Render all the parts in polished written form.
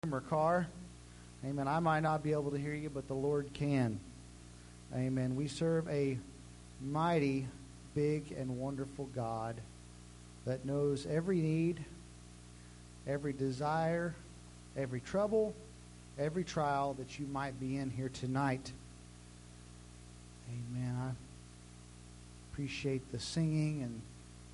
Or car. Amen. I might not be able to hear you, but the Lord can. Amen. We serve a mighty, big, and wonderful God that knows every need, every desire, every trouble, every trial that you might be in here tonight. Amen. I appreciate the singing and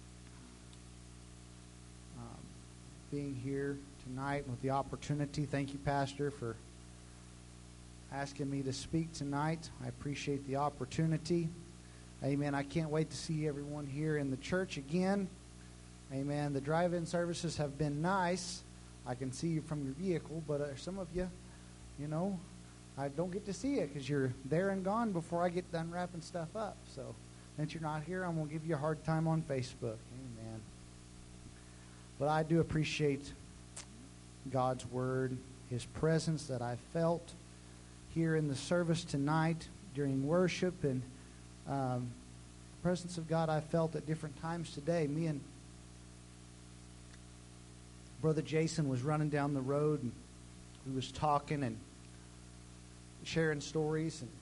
being here tonight with the opportunity. Thank you, Pastor, for asking me to speak tonight. I appreciate the opportunity. Amen. I can't wait to see everyone here in the church again. Amen. The drive-in services have been nice. I can see you from your vehicle, but some of you, I don't get to see you because you're there and gone before I get done wrapping stuff up. So, since you're not here, I'm going to give you a hard time on Facebook. Amen. But I do appreciate God's Word, His presence that I felt here in the service tonight during worship, and the presence of God I felt at different times today. Me and Brother Jason was running down the road, and we was talking and sharing stories, and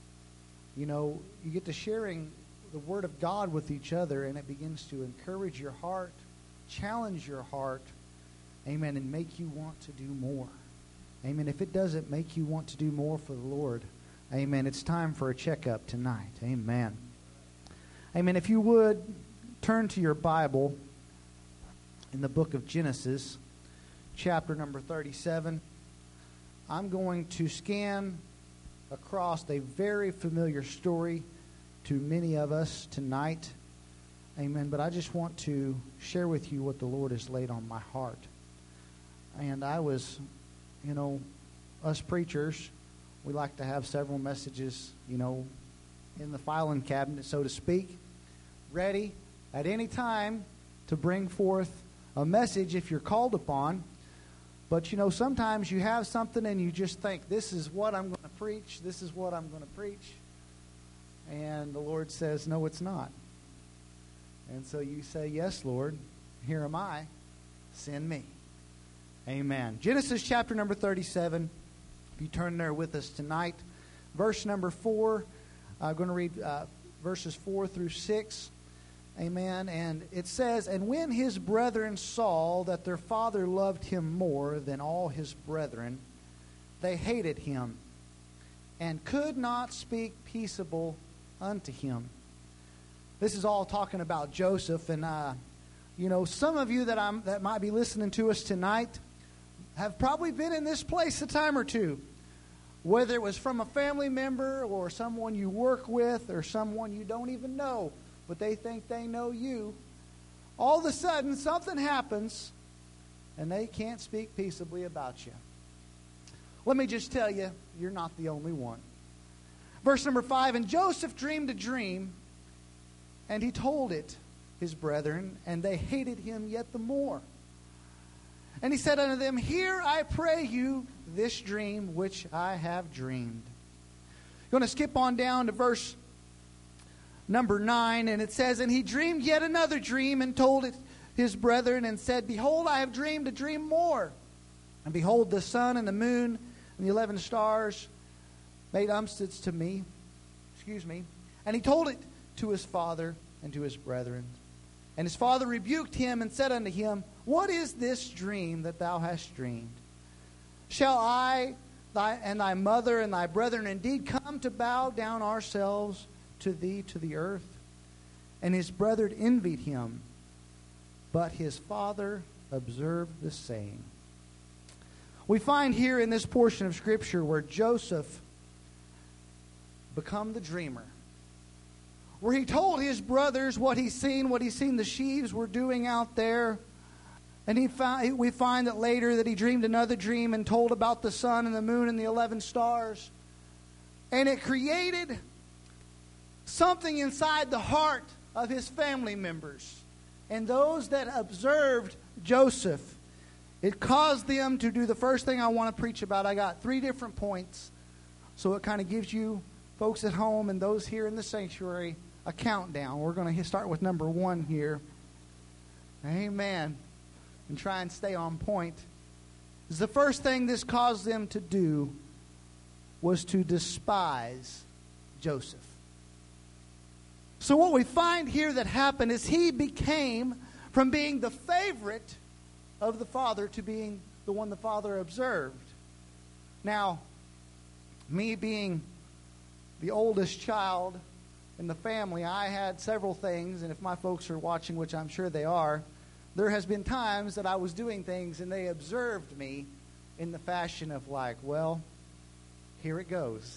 you get to sharing the Word of God with each other, and it begins to encourage your heart, challenge your heart, amen, and make you want to do more. Amen. If it doesn't make you want to do more for the Lord, amen, it's time for a checkup tonight. Amen. Amen. If you would, turn to your Bible in the book of Genesis, chapter number 37. I'm going to scan across a very familiar story to many of us tonight. Amen. But I just want to share with you what the Lord has laid on my heart. And I was, us preachers, we like to have several messages, in the filing cabinet, so to speak, ready at any time to bring forth a message if you're called upon. But, sometimes you have something and you just think, this is what I'm going to preach, this is what I'm going to preach. And the Lord says, no, it's not. And so you say, yes, Lord, here am I, send me. Amen. Genesis chapter number 37. If you turn there with us tonight. Verse number 4. I'm going to read verses 4 through 6. Amen. And it says, and when his brethren saw that their father loved him more than all his brethren, they hated him, and could not speak peaceable unto him. This is all talking about Joseph. And, some of you that might be listening to us tonight have probably been in this place a time or two. Whether it was from a family member or someone you work with or someone you don't even know, but they think they know you. All of a sudden, something happens and they can't speak peaceably about you. Let me just tell you, you're not the only one. Verse number 5, and Joseph dreamed a dream, and he told it his brethren, and they hated him yet the more. And he said unto them, hear, I pray you, this dream which I have dreamed. I'm going to skip on down to verse number 9, and it says, and he dreamed yet another dream, and told it his brethren, and said, behold, I have dreamed a dream more. And behold, the sun and the moon and the 11 stars made umpsteads to me. And he told it to his father and to his brethren. And his father rebuked him and said unto him, what is this dream that thou hast dreamed? Shall I and thy mother and thy brethren indeed come to bow down ourselves to thee to the earth? And his brethren envied him, but his father observed the saying. We find here in this portion of Scripture where Joseph became the dreamer, where he told his brothers what he's seen the sheaves were doing out there. And we find that later that he dreamed another dream and told about the sun and the moon and the 11 stars. And it created something inside the heart of his family members and those that observed Joseph. It caused them to do the first thing I want to preach about. I got 3 different points, so it kind of gives you folks at home and those here in the sanctuary a countdown. We're going to start with number 1 here. Amen. And try and stay on point. The first thing this caused them to do was to despise Joseph. So what we find here that happened is he became, from being the favorite of the father to being the one the father observed. Now, me being the oldest child in the family, I had several things, and if my folks are watching, which I'm sure they are, there has been times that I was doing things and they observed me in the fashion of like, well, here it goes.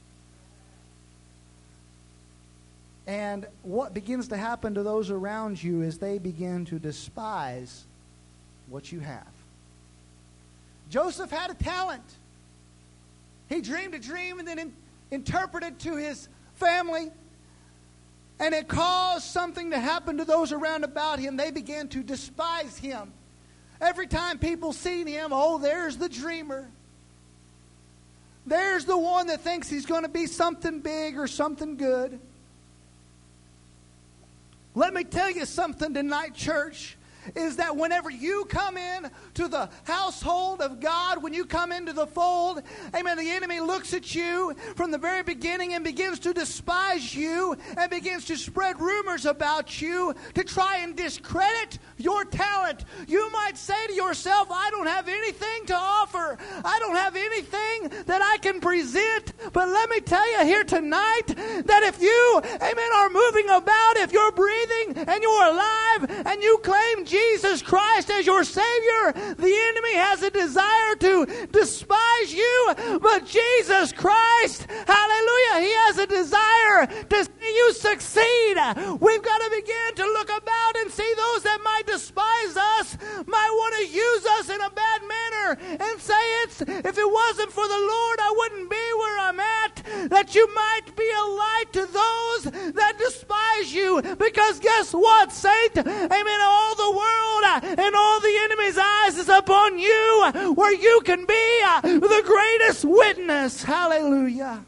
And what begins to happen to those around you is they begin to despise what you have. Joseph had a talent. He dreamed a dream and then interpreted to his family. And it caused something to happen to those around about him. They began to despise him. Every time people seen him, oh, there's the dreamer. There's the one that thinks he's going to be something big or something good. Let me tell you something tonight, church, is that whenever you come in to the household of God, when you come into the fold, amen, the enemy looks at you from the very beginning and begins to despise you and begins to spread rumors about you to try and discredit your talent. You might say to yourself, I don't have anything to offer. I don't have anything that I can present. But let me tell you here tonight that if you, amen, are moving about, if you're breathing and you're alive and you claim Jesus Christ as your Savior, the enemy has a desire to despise you, but Jesus Christ, hallelujah, He has a desire to see you succeed. We've got to begin to look about and see those that might despise us, might want to use us in a bad manner and say if it wasn't for the Lord, I wouldn't be where I'm at, that you might be a light to those that despise you, because guess what, saint? Amen, all the world and all the enemy's eyes is upon you, where you can be the greatest witness. Hallelujah.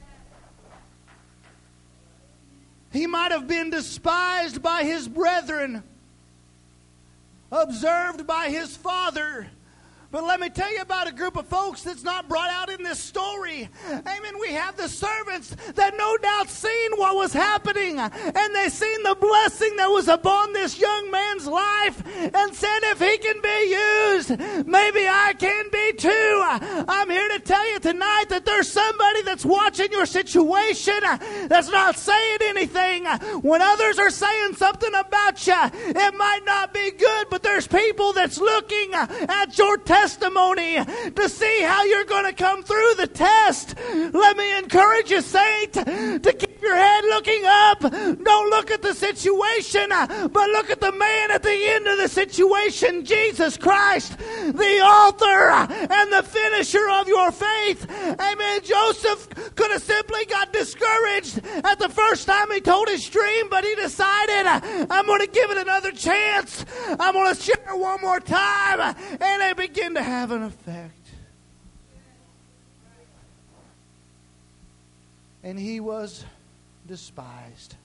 He might have been despised by his brethren, observed by his father. But let me tell you about a group of folks that's not brought out in this story. Amen. We have the servants that no doubt seen what was happening. And they seen the blessing that was upon this young man's life. And said, if he can be used, maybe I can be too. I'm here to tell you tonight that there's somebody that's watching your situation that's not saying anything. When others are saying something about you, it might not be good, but there's people that's looking at your testimony to see how you're going to come through the test. Let me encourage you, saint, to keep your head looking up. Don't look at the situation, but look at the man at the end of the situation, Jesus Christ, the author and the finisher of your faith. Amen. Joseph could have simply got discouraged at the first time he told his dream, but he decided, I'm going to give it another chance. I'm going to share one more time. And it began to have an effect. And he was despised.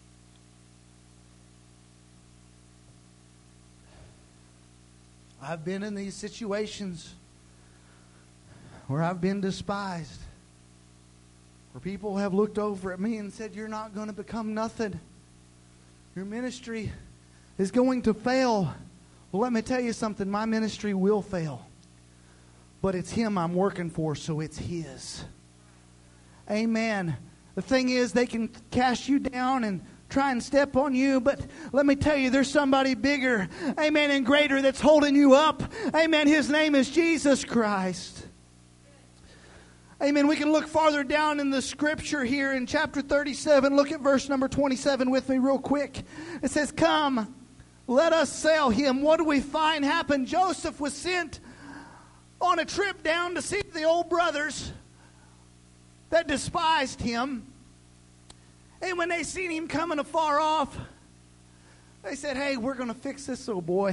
I've been in these situations where I've been despised, where people have looked over at me and said, you're not going to become nothing. Your ministry is going to fail. Well, let me tell you something. My ministry will fail. But it's Him I'm working for, so it's His. Amen. The thing is, they can cast you down and try and step on you, but let me tell you, there's somebody bigger, amen, and greater that's holding you up. Amen. His name is Jesus Christ. Amen. We can look farther down in the scripture here in chapter 37. Look at verse number 27 with me real quick. It says, come, let us sell him. What do we find happen? Joseph was sent on a trip down to see the old brothers that despised him. And when they seen him coming afar off, they said, hey, we're going to fix this little boy.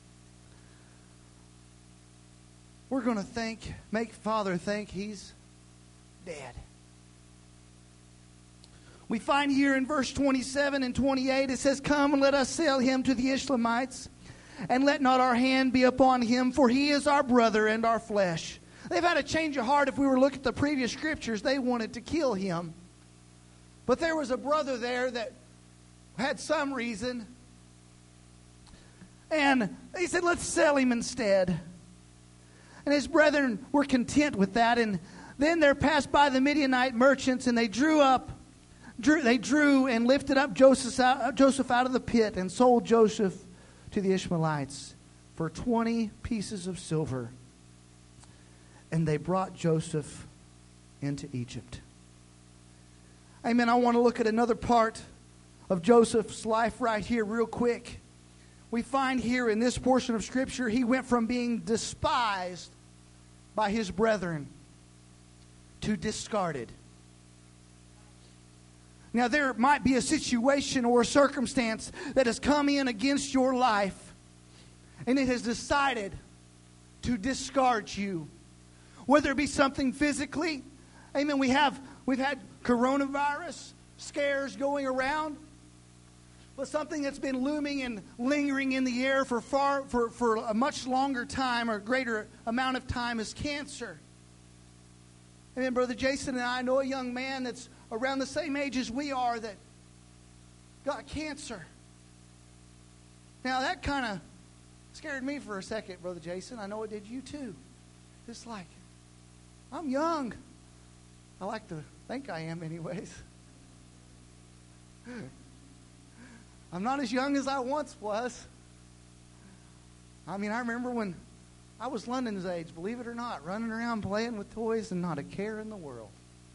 We're going to make Father think he's dead. We find here in verse 27 and 28, it says, come and let us sell him to the Ishmaelites, and let not our hand be upon him, for he is our brother and our flesh. They've had a change of heart. If we were to look at the previous scriptures, they wanted to kill him. But there was a brother there that had some reason. And he said, let's sell him instead. And his brethren were content with that. And then there passed by the Midianite merchants, and they drew and lifted up Joseph out of the pit and sold Joseph to the Ishmaelites for 20 pieces of silver. And they brought Joseph into Egypt. Amen. I want to look at another part of Joseph's life right here real quick. We find here in this portion of Scripture, he went from being despised by his brethren to discarded. Now, there might be a situation or a circumstance that has come in against your life, and it has decided to discard you. Whether it be something physically, amen, we've had coronavirus scares going around, but something that's been looming and lingering in the air for a much longer time or greater amount of time is cancer. Amen. Brother Jason and I know a young man that's around the same age as we are that got cancer. Now that kind of scared me for a second, Brother Jason. I know it did you too. It's like, I'm young. I like to think I am anyways. I'm not as young as I once was. I mean, I remember when I was London's age, believe it or not, running around playing with toys and not a care in the world.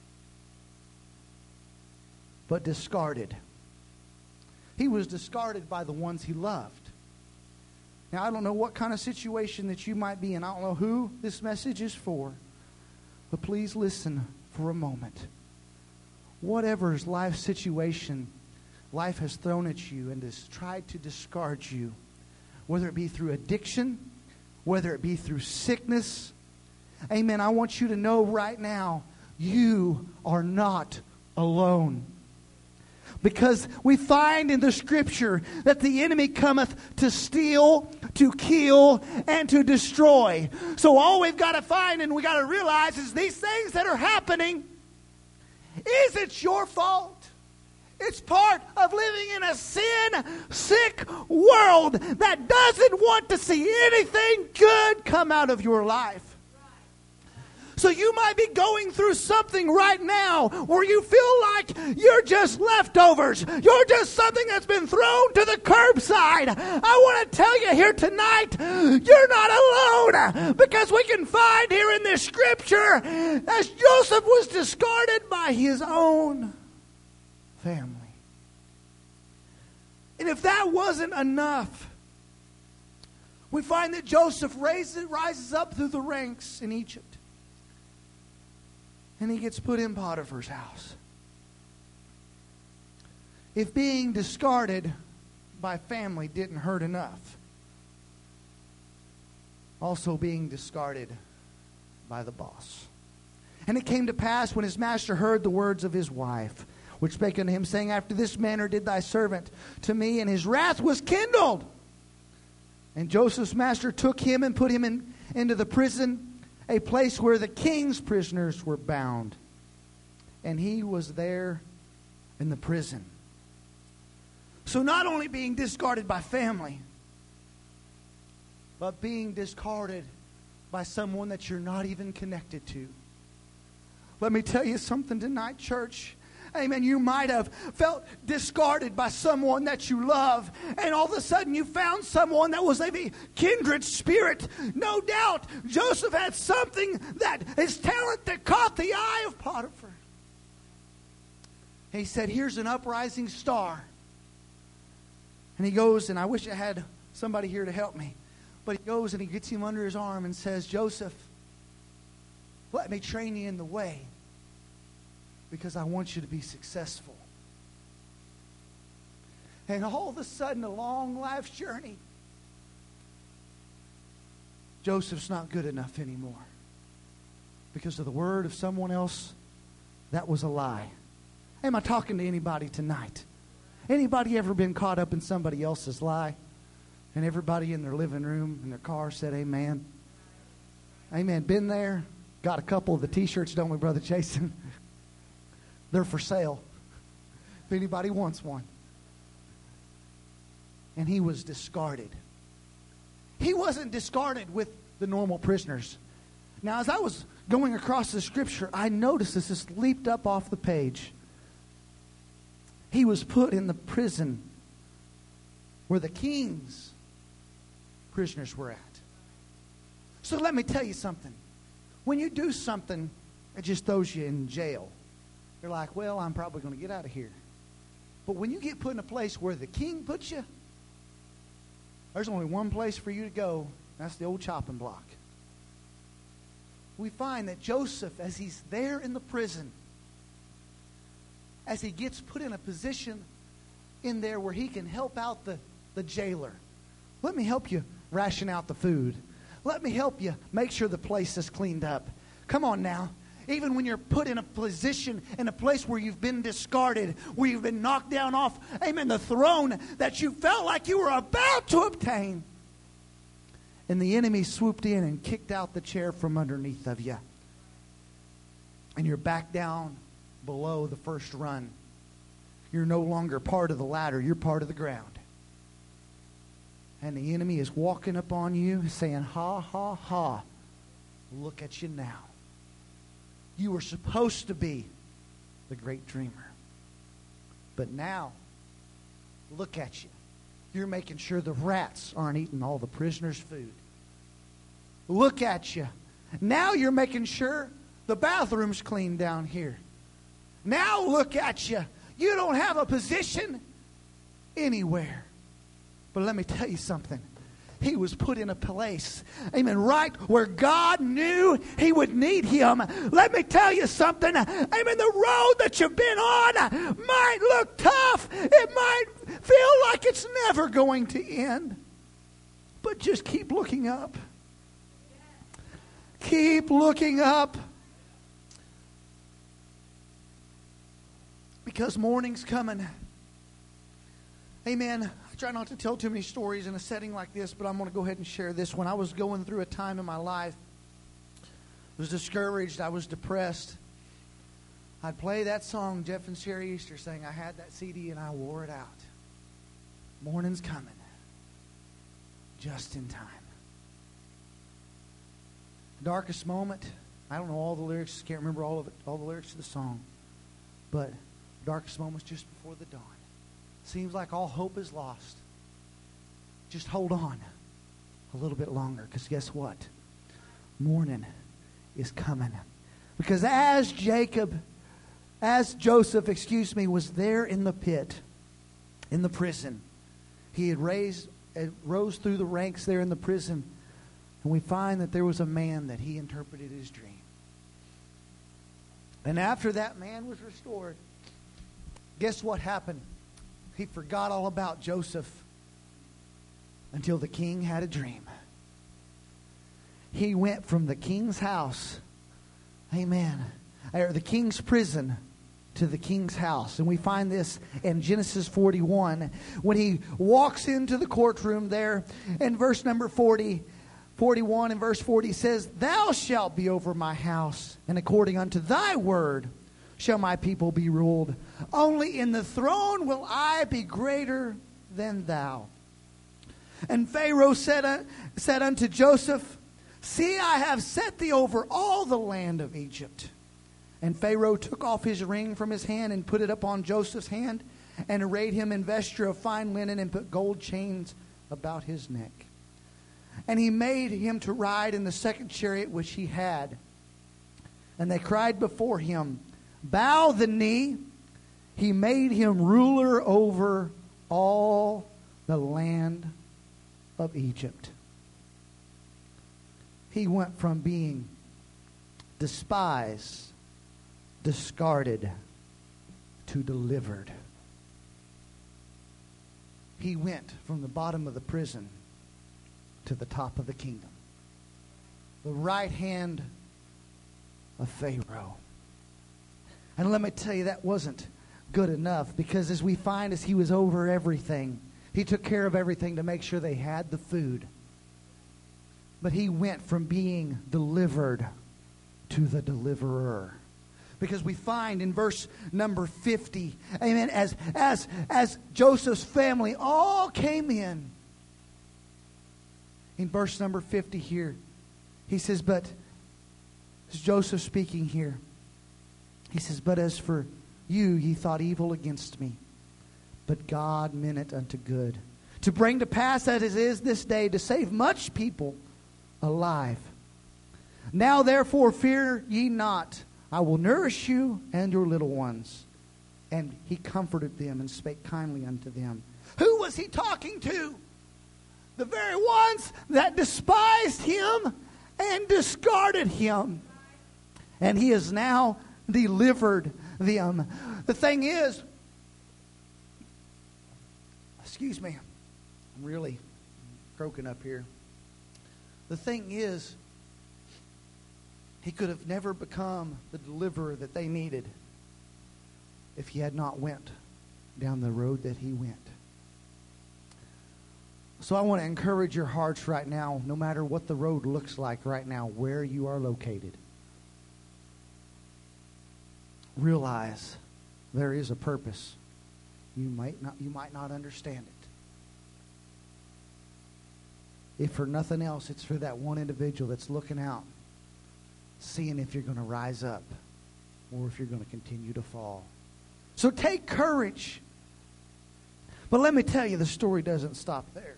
But discarded. He was discarded by the ones he loved. Now, I don't know what kind of situation that you might be in. I don't know who this message is for. But please listen for a moment. Whatever life situation life has thrown at you and has tried to discard you, whether it be through addiction, whether it be through sickness, amen, I want you to know right now, you are not alone. Because we find in the Scripture that the enemy cometh to steal, to kill, and to destroy. So all we've got to find and we got to realize is these things that are happening, is it your fault? It's part of living in a sin-sick world that doesn't want to see anything good come out of your life. So you might be going through something right now where you feel like you're just leftovers. You're just something that's been thrown to the curbside. I want to tell you here tonight, you're not alone. Because we can find here in this Scripture, as Joseph was discarded by his own family. And if that wasn't enough, we find that Joseph rises up through the ranks in Egypt. And he gets put in Potiphar's house. If being discarded by family didn't hurt enough, also being discarded by the boss. And it came to pass when his master heard the words of his wife, which spake unto him, saying, After this manner did thy servant to me, and his wrath was kindled. And Joseph's master took him and put him into the prison, a place where the king's prisoners were bound. And he was there in the prison. So not only being discarded by family, but being discarded by someone that you're not even connected to. Let me tell you something tonight, church. Amen. You might have felt discarded by someone that you love, and all of a sudden you found someone that was a kindred spirit. No doubt Joseph had something that his talent that caught the eye of Potiphar. He said, here's an uprising star. And he goes, and I wish I had somebody here to help me. But he goes and he gets him under his arm and says, Joseph, let me train you in the way, because I want you to be successful. And all of a sudden, a long life's journey, Joseph's not good enough anymore. Because of the word of someone else, that was a lie. Am I talking to anybody tonight? Anybody ever been caught up in somebody else's lie? And everybody in their living room, in their car said amen. Amen. Been there. Got a couple of the T-shirts, don't we, Brother Jason? They're for sale. If anybody wants one. And he was discarded. He wasn't discarded with the normal prisoners. Now, as I was going across the scripture, I noticed this leaped up off the page. He was put in the prison where the king's prisoners were at. So let me tell you something. When you do something that just throws you in jail, you're like, well, I'm probably going to get out of here. But when you get put in a place where the king puts you, there's only one place for you to go. That's the old chopping block. We find that Joseph, as he's there in the prison, as he gets put in a position in there where he can help out the jailer. Let me help you ration out the food. Let me help you make sure the place is cleaned up. Come on now. Even when you're put in a position, in a place where you've been discarded, where you've been knocked down off, amen, the throne that you felt like you were about to obtain. And the enemy swooped in and kicked out the chair from underneath of you. And you're back down below the first run. You're no longer part of the ladder. You're part of the ground. And the enemy is walking up on you saying, ha, ha, ha. Look at you now. You were supposed to be the great dreamer. But now, look at you. You're making sure the rats aren't eating all the prisoners' food. Look at you. Now you're making sure the bathroom's clean down here. Now look at you. You don't have a position anywhere. But let me tell you something. He was put in a place, amen, right where God knew he would need him. Let me tell you something. Amen, the road that you've been on might look tough. It might feel like it's never going to end. But just keep looking up. Keep looking up. Because morning's coming. Amen. I try not to tell too many stories in a setting like this, but I'm going to go ahead and share this. When I was going through a time in my life, I was discouraged. I was depressed. I'd play that song Jeff and Sherry Easter sang. I had that CD and I wore it out. Morning's coming. Just in time. Darkest moment. I don't know all the lyrics. Can't remember all of it. All the lyrics to the song. But darkest moments just before the dawn. Seems like all hope is lost. Just hold on a little bit longer, because guess what? Morning is coming. Because as Joseph, was there in the pit, in the prison, he had rose through the ranks there in the prison, and we find that there was a man that he interpreted his dream. And after that man was restored, guess what happened? He forgot all about Joseph until the king had a dream. He went from the king's house, amen, or the king's prison to the king's house. And we find this in Genesis 41 when he walks into the courtroom there in verse number 41 and verse 40 says, "Thou shalt be over my house, and according unto thy word shall my people be ruled. Only in the throne will I be greater than thou." And Pharaoh said unto Joseph, "See, I have set thee over all the land of Egypt." And Pharaoh took off his ring from his hand and put it upon Joseph's hand, and arrayed him in vesture of fine linen, and put gold chains about his neck. And he made him to ride in the second chariot which he had. And they cried before him, "Bow the knee." He made him ruler over all the land of Egypt. He went from being despised, discarded, to delivered. He went from the bottom of the prison to the top of the kingdom. The right hand of Pharaoh. And let me tell you, that wasn't good enough, because as we find, as he was over everything, He took care of everything to make sure they had the food. But he went from being delivered to the deliverer. Because we find in verse number 50, amen, as Joseph's family all came in verse number 50 here, he says, but, this is Joseph speaking here. He says, but as for you, ye thought evil against me, but God meant it unto good, to bring to pass as it is this day, to save much people alive. Now therefore fear ye not, I will nourish you and your little ones. And he comforted them and spake kindly unto them. Who was he talking to? The very ones that despised him and discarded him. And he has now delivered them. The thing is, excuse me, I'm really croaking up here. The thing is, he could have never become the deliverer that they needed if he had not went down the road that he went. So I want to encourage your hearts right now, no matter what the road looks like right now, where you are located. Realize there is a purpose. You might not understand it. If for nothing else, it's for that one individual that's looking out, seeing if you're going to rise up or if you're going to continue to fall. So take courage. But let me tell you, the story doesn't stop there.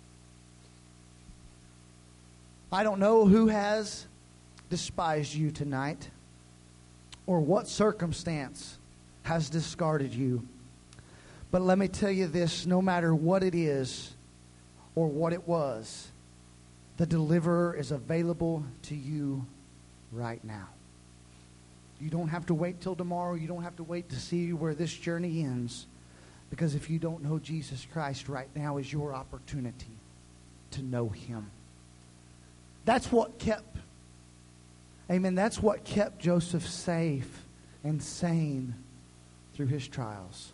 I don't know who has despised you tonight or what circumstance has discarded you. But let me tell you this, no matter what it is or what it was, the deliverer is available to you right now. You don't have to wait till tomorrow. You don't have to wait to see where this journey ends. Because if you don't know Jesus Christ, right now is your opportunity to know him. That's what kept, amen, that's what kept Joseph safe and sane through his trials.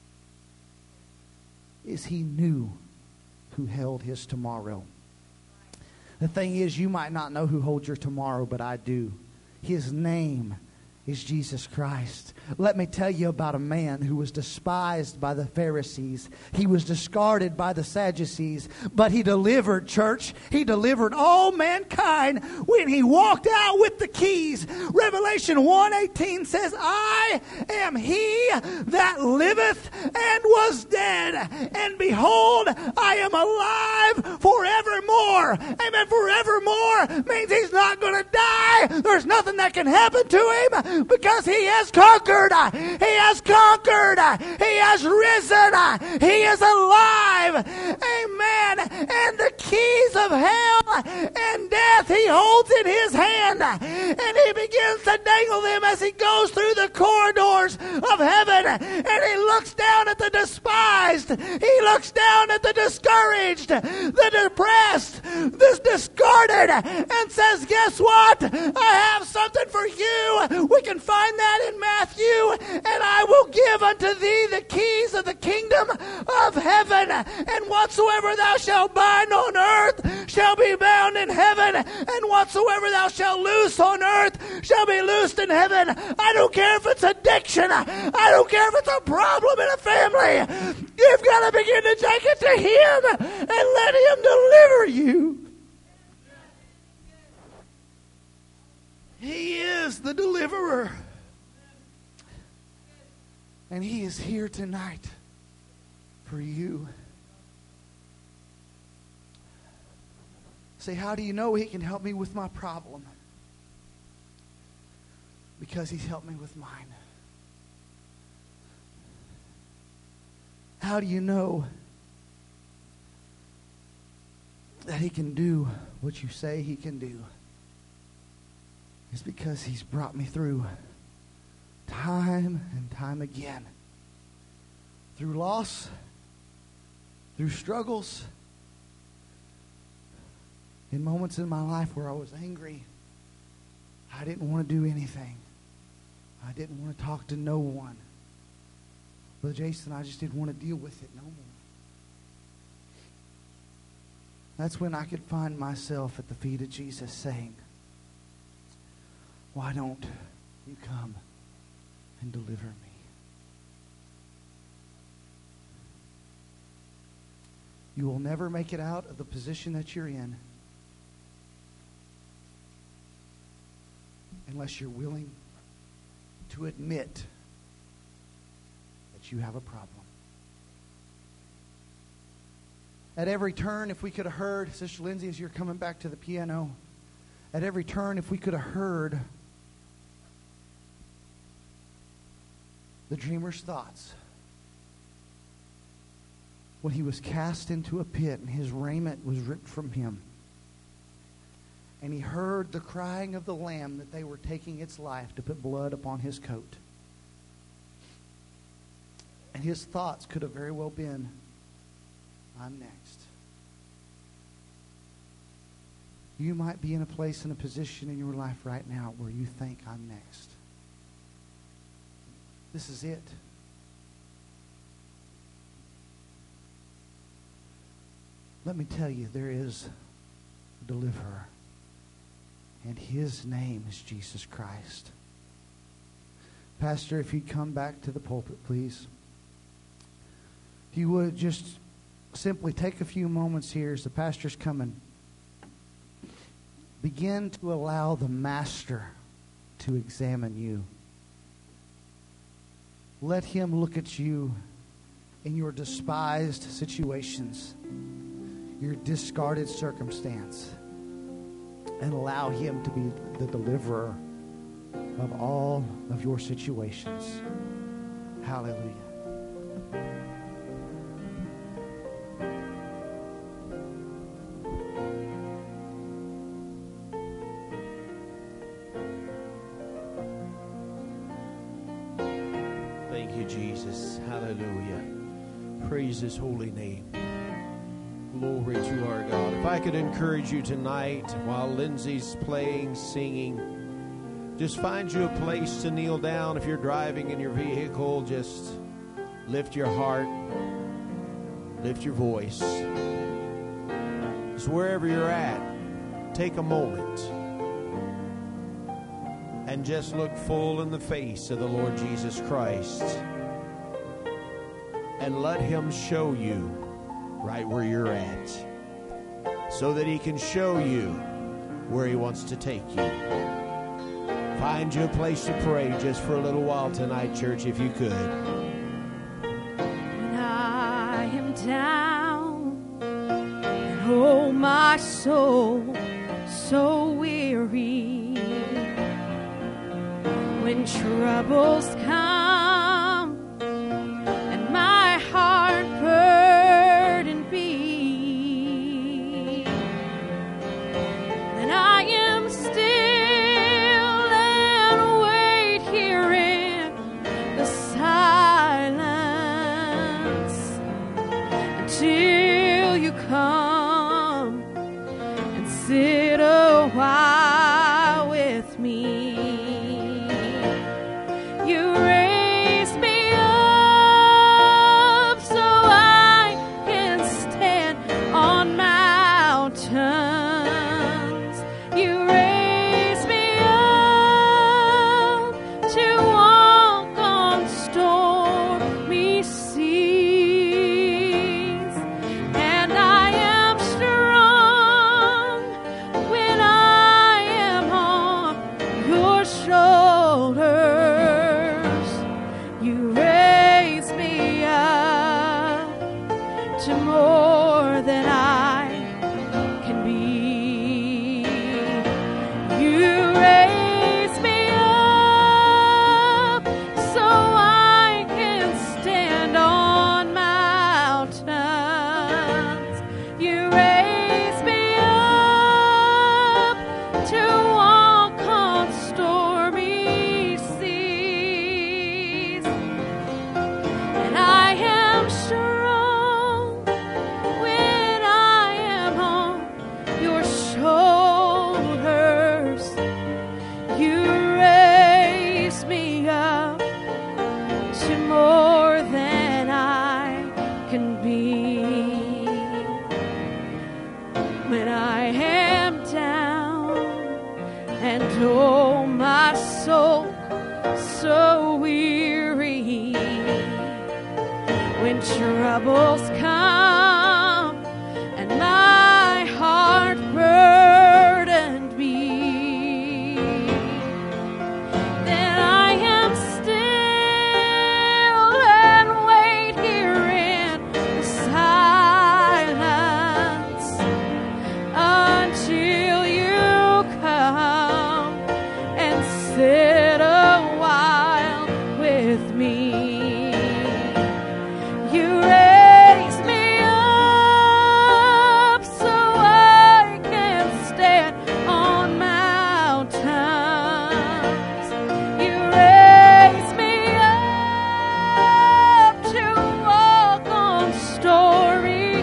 Is he knew who held his tomorrow. The thing is, you might not know who holds your tomorrow, but I do. His name is Jesus Christ. Let me tell you about a man who was despised by the Pharisees. He was discarded by the Sadducees, but he delivered, church. He delivered all mankind when he walked out with the keys. Revelation 1:18 says, I am he that liveth and was dead, and behold, I am alive forevermore. Amen. Forevermore means he's not going to die. There's nothing that can happen to him, because he has conquered. He has conquered. He has risen. He is alive. Amen. And the keys of hell and death he holds in his hand. And he begins to dangle them as he goes through the corridors of heaven. And he looks down at the despised. He looks down at the discouraged, the depressed, the discarded, and says, guess what? I have something for you. We can find that in Matthew. And I will give unto thee the keys of the kingdom of heaven. And whatsoever thou shalt bind on earth shall be bound in heaven. And whatsoever thou shalt loose on earth shall be loosed in heaven. I don't care if it's addiction. I don't care if it's a problem in a family. You've got to begin to take it to him and let him deliver you. He is the deliverer. And he is here tonight for you. Say, how do you know he can help me with my problem? Because he's helped me with mine. How do you know that he can do what you say he can do? It's because he's brought me through time and time again. Through loss, through struggles, in moments in my life where I was angry, I didn't want to do anything. I didn't want to talk to no one. Brother Jason, I just didn't want to deal with it no more. That's when I could find myself at the feet of Jesus saying, why don't you come and deliver me? You will never make it out of the position that you're in unless you're willing to admit that you have a problem. At every turn, if we could have heard, Sister Lindsay, as you're coming back to the piano, at every turn, if we could have heard the dreamer's thoughts, when he was cast into a pit and his raiment was ripped from him, and he heard the crying of the lamb that they were taking its life to put blood upon his coat. And his thoughts could have very well been, I'm next. You might be in a place, in a position in your life right now where you think, I'm next. This is it. Let me tell you, there is a deliverer. And his name is Jesus Christ. Pastor, if you'd come back to the pulpit, please. If you would just simply take a few moments here as the pastor's coming. Begin to allow the Master to examine you. Let him look at you in your despised situations, your discarded circumstance, and allow him to be the deliverer of all of your situations. Hallelujah. Thank you, Jesus. Hallelujah. Praise his holy name. Glory to our God. If I could encourage you tonight while Lindsay's playing, singing, just find you a place to kneel down. If you're driving in your vehicle, just lift your heart, lift your voice. Just wherever you're at, take a moment and just look full in the face of the Lord Jesus Christ and let him show you right where you're at, so that he can show you where he wants to take you. Find you a place to pray just for a little while tonight, church, if you could. When I am down and oh, my soul so weary, when troubles come and my heart burden be, then I am still and wait here in the silence until you come and sit a while with me. You reign. so weary when troubles come and my heart burdened me, then I am still and wait here in the silence until you come and sit a while with me. You raise me up so I can stand on mountains. You raise me up to walk on stormy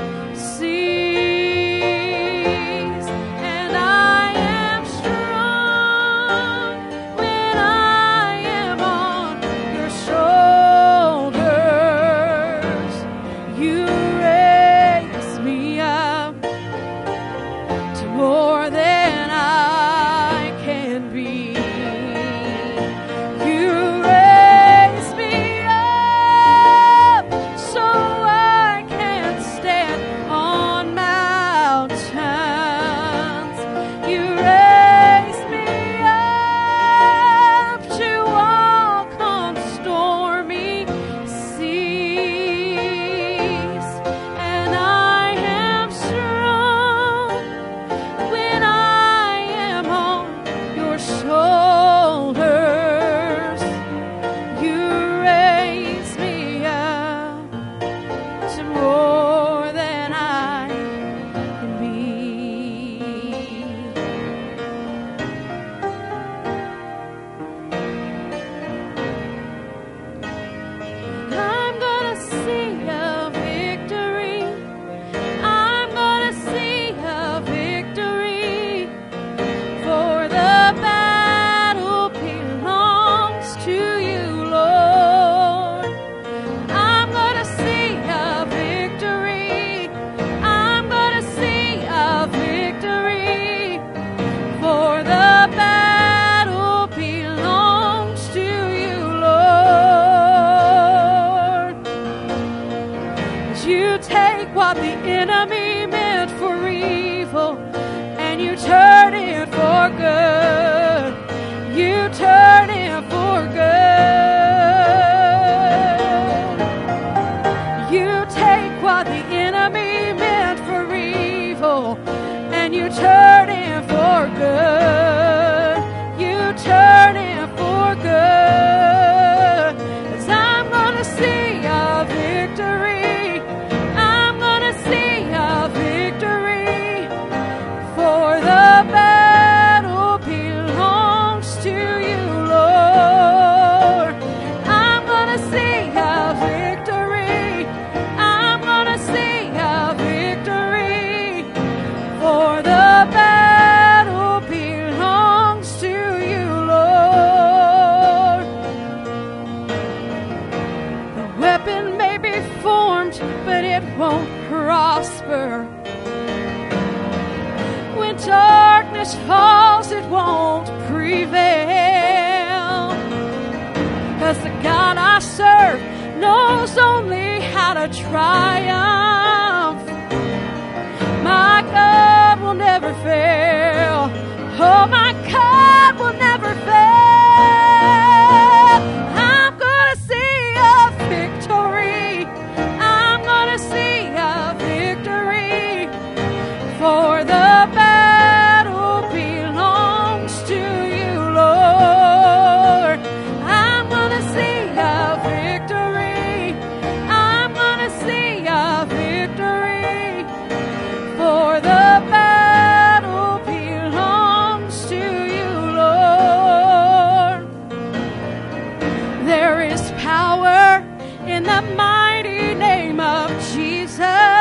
seas, and I am strong when I am on your shoulders. You raise me up to more than I can be. You raise me up so I can stand on mountains. You raise me up to walk on stormy seas, and I am strong when I am on your shoulders. You raise me up to more than I can be. I'm gonna see a victory. I'm gonna see a victory, for the battle belongs to you, Lord. I'm gonna see a victory. I'm gonna see a victory, for the battle belongs to you, Lord. As you take what the enemy meant for evil and you turn it for good. You turn it for good. You take what the enemy meant for evil and you turn it for good. You turn it for good. 'Cause I'm gonna see a victory. I'm gonna see a victory, for the battle belongs to you, Lord. I'm gonna see a victory. I'm gonna see a victory, for the battle belongs to you, Lord. The weapon may be formed, but it won't prosper. When darkness falls, it won't prevail. 'Cause the God I serve knows only how to triumph. My God will never fail. Oh, my God will never fail. I'm gonna see a victory. I'm gonna see a victory, for the battle belongs to you, Lord. I'm gonna see a victory. I'm gonna see a victory, for the battle belongs to you, Lord. There is power in the mighty name of Jesus.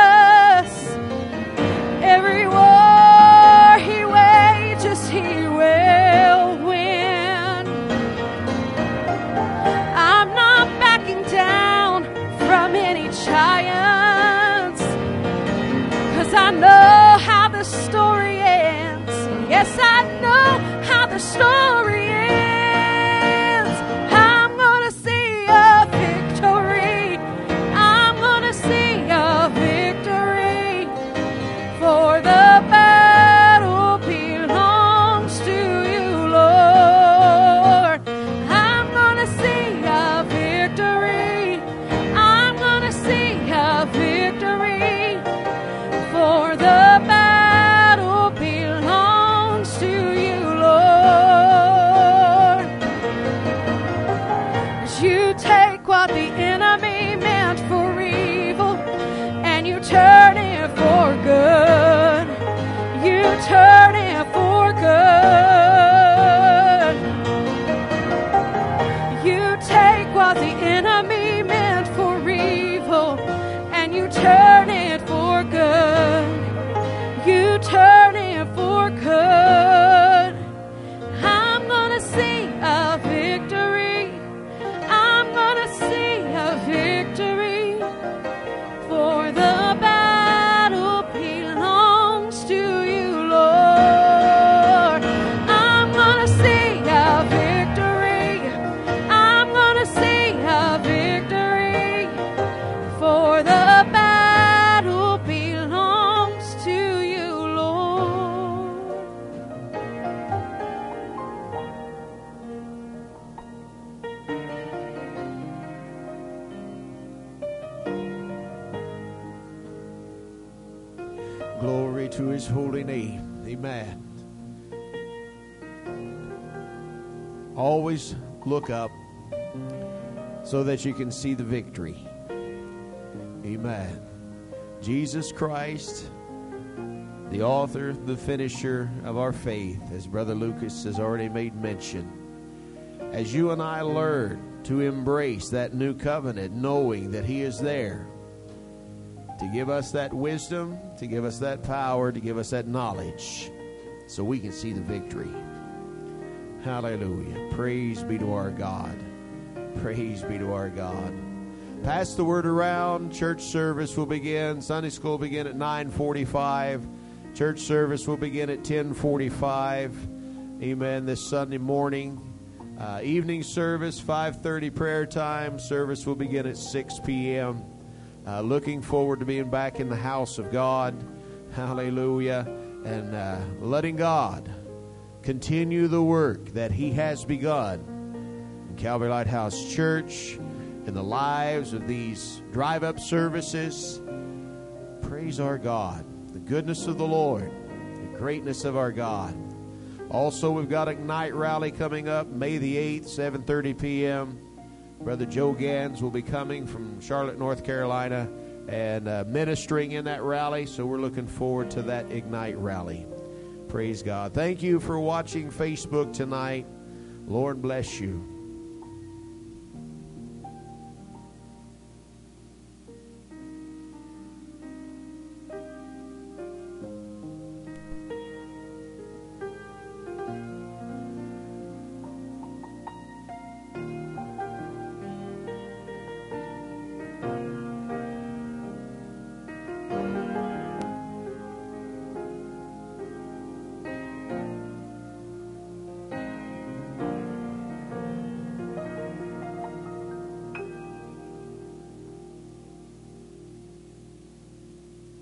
Every war he wages, he will win. I'm not backing down from any giants, 'cause I know how the story ends. Yes, I know how the story ends. good. You turn it for good. You take what the enemy meant for evil and you turn it for good. You turn it for good. I'm gonna see a victory. I'm gonna see a victory. For the battle belongs to you, Lord. I'm gonna see a victory. I'm gonna see a victory. For the battle belongs to you, Lord. Glory to his holy name. Amen. Always look up so that you can see the victory. Amen. Jesus Christ, the author, the finisher of our faith, as Brother Lucas has already made mention. As you and I learn to embrace that new covenant, knowing that he is there to give us that wisdom, to give us that power, to give us that knowledge, so we can see the victory. Hallelujah. Praise be to our God. Praise be to our God. Pass the word around. Church service will begin. Sunday school will begin at 9:45. Church service will begin at 10:45. Amen. This Sunday morning. Evening service, 5:30 prayer time. Service will begin at 6 p.m. Looking forward to being back in the house of God. Hallelujah. And letting God continue the work that he has begun in Calvary Lighthouse Church, in the lives of these drive-up services. Praise our God. The goodness of the Lord, the greatness of our God. Also, we've got Ignite Rally coming up May the 8th, 7:30 p.m. Brother Joe Gans will be coming from Charlotte, North Carolina, and ministering in that rally. So we're looking forward to that Ignite Rally. Praise God. Thank you for watching Facebook tonight. Lord bless you.